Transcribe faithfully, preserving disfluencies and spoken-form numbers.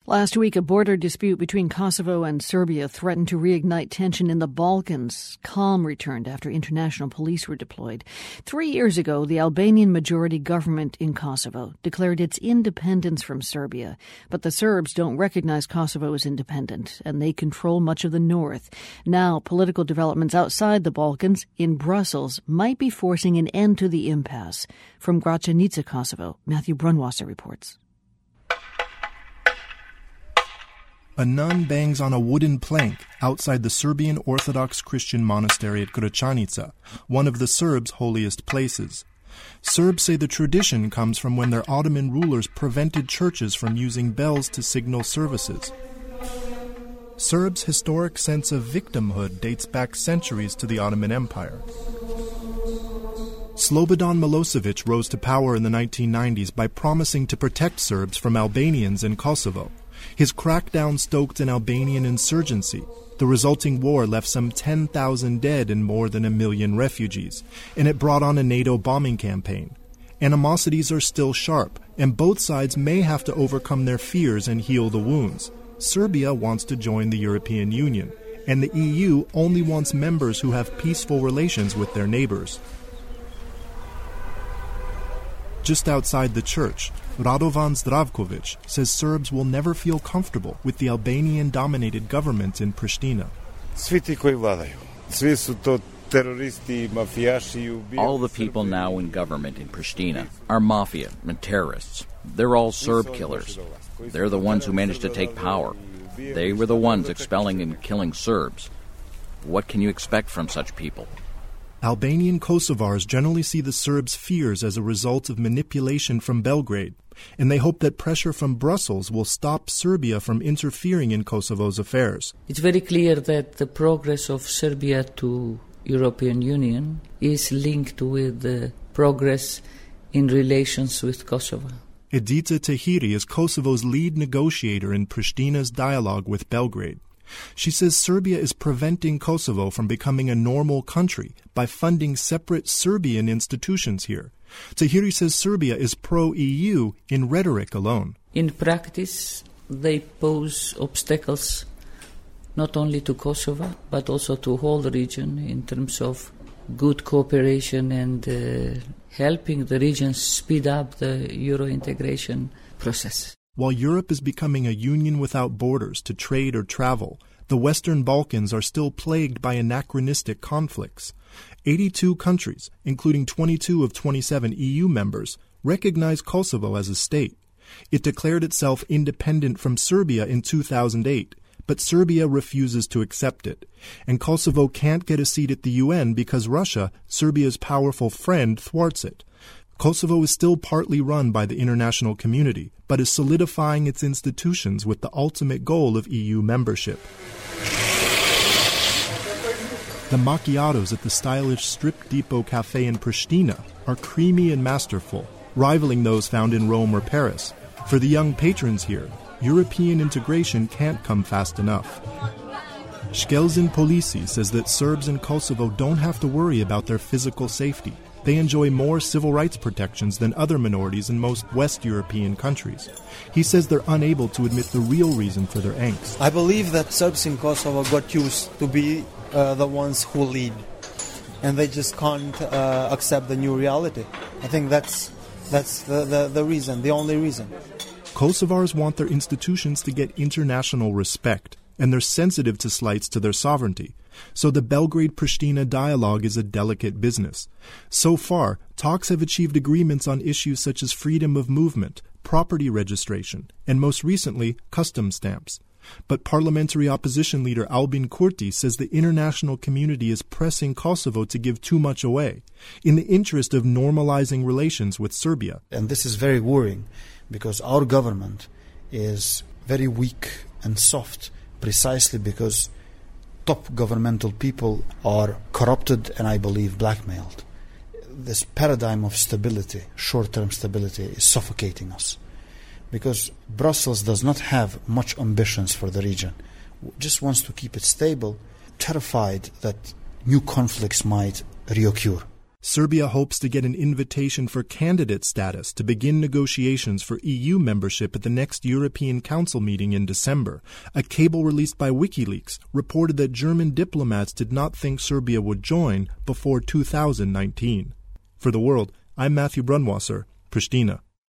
Last week, a border dispute between Kosovo and Serbia threatened to reignite tension in the Balkans. Calm returned after international police were deployed. Three years ago, the Albanian-majority government in Kosovo declared its independence from Serbia. But the Serbs don't recognize Kosovo as independent, and they control much of the north. Now, political developments outside the Balkans, in Brussels, might be forcing an end to the impasse. From Gračanica, Kosovo, Matthew Brunwasser reports. A nun bangs on a wooden plank outside the Serbian Orthodox Christian monastery at Gračanica, one of the Serbs' holiest places. Serbs say the tradition comes from when their Ottoman rulers prevented churches from using bells to signal services. Serbs' historic sense of victimhood dates back centuries to the Ottoman Empire. Slobodan Milosevic rose to power in the nineteen nineties by promising to protect Serbs from Albanians in Kosovo. His crackdown stoked an Albanian insurgency. The resulting war left some ten thousand dead and more than a million refugees, and it brought on a NATO bombing campaign. Animosities are still sharp, and both sides may have to overcome their fears and heal the wounds. Serbia wants to join the European Union, and the E U only wants members who have peaceful relations with their neighbors. Just outside the church, Radovan Zdravkovic says Serbs will never feel comfortable with the Albanian-dominated government in Pristina. All the people now in government in Pristina are mafia and terrorists. They're all Serb killers. They're the ones who managed to take power. They were the ones expelling and killing Serbs. What can you expect from such people? Albanian Kosovars generally see the Serbs' fears as a result of manipulation from Belgrade, and they hope that pressure from Brussels will stop Serbia from interfering in Kosovo's affairs. It's very clear that the progress of Serbia to European Union is linked with the progress in relations with Kosovo. Edita Tahiri is Kosovo's lead negotiator in Pristina's dialogue with Belgrade. She says Serbia is preventing Kosovo from becoming a normal country by funding separate Serbian institutions here. Tahiri says Serbia is pro-E U in rhetoric alone. In practice, they pose obstacles not only to Kosovo, but also to the whole region in terms of good cooperation and uh, helping the region speed up the Euro integration process. While Europe is becoming a union without borders to trade or travel, the Western Balkans are still plagued by anachronistic conflicts. eighty-two countries, including twenty-two of twenty-seven E U members, recognize Kosovo as a state. It declared itself independent from Serbia in two thousand eight, but Serbia refuses to accept it. And Kosovo can't get a seat at the U N because Russia, Serbia's powerful friend, thwarts it. Kosovo is still partly run by the international community, but is solidifying its institutions with the ultimate goal of E U membership. The macchiatos at the stylish Strip Depot Cafe in Pristina are creamy and masterful, rivaling those found in Rome or Paris. For the young patrons here, European integration can't come fast enough. Shkelzin Polisi says that Serbs in Kosovo don't have to worry about their physical safety. They enjoy more civil rights protections than other minorities in most West European countries. He says they're unable to admit the real reason for their angst. I believe that Serbs in Kosovo got used to be uh, the ones who lead, and they just can't uh, accept the new reality. I think that's that's the, the, the reason, the only reason. Kosovars want their institutions to get international respect, and they're sensitive to slights to their sovereignty. So the Belgrade-Pristina dialogue is a delicate business. So far, talks have achieved agreements on issues such as freedom of movement, property registration, and most recently, customs stamps. But parliamentary opposition leader Albin Kurti says the international community is pressing Kosovo to give too much away, in the interest of normalizing relations with Serbia. And this is very worrying, because our government is very weak and soft, precisely because top governmental people are corrupted and, I believe, blackmailed. This paradigm of stability, short-term stability, is suffocating us because Brussels does not have much ambitions for the region. Just wants to keep it stable, terrified that new conflicts might reoccur. Serbia hopes to get an invitation for candidate status to begin negotiations for E U membership at the next European Council meeting in December. A cable released by WikiLeaks reported that German diplomats did not think Serbia would join before two thousand nineteen. For The World, I'm Matthew Brunwasser, Pristina.